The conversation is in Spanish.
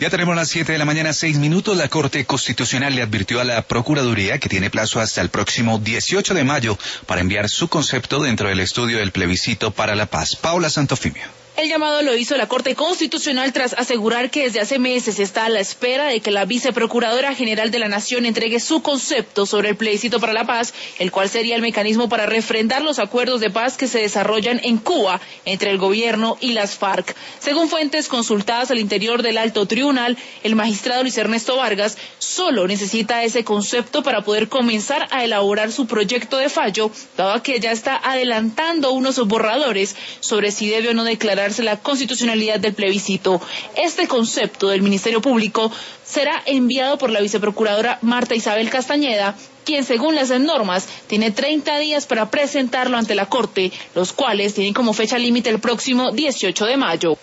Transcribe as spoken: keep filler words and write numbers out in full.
Ya tenemos las siete de la mañana, seis minutos. La Corte Constitucional le advirtió a la Procuraduría que tiene plazo hasta el próximo dieciocho de mayo para enviar su concepto dentro del estudio del plebiscito para la paz. Paula Santofimio. El llamado lo hizo la Corte Constitucional tras asegurar que desde hace meses está a la espera de que la Viceprocuradora General de la Nación entregue su concepto sobre el plebiscito para la paz, el cual sería el mecanismo para refrendar los acuerdos de paz que se desarrollan en Cuba entre el gobierno y las FARC. Según fuentes consultadas al interior del alto tribunal, el magistrado Luis Ernesto Vargas solo necesita ese concepto para poder comenzar a elaborar su proyecto de fallo, dado que ya está adelantando unos borradores sobre si debe o no declarar la constitucionalidad del plebiscito. Este concepto del Ministerio Público será enviado por la viceprocuradora Marta Isabel Castañeda, quien según las normas tiene treinta días para presentarlo ante la Corte, los cuales tienen como fecha límite el próximo dieciocho de mayo.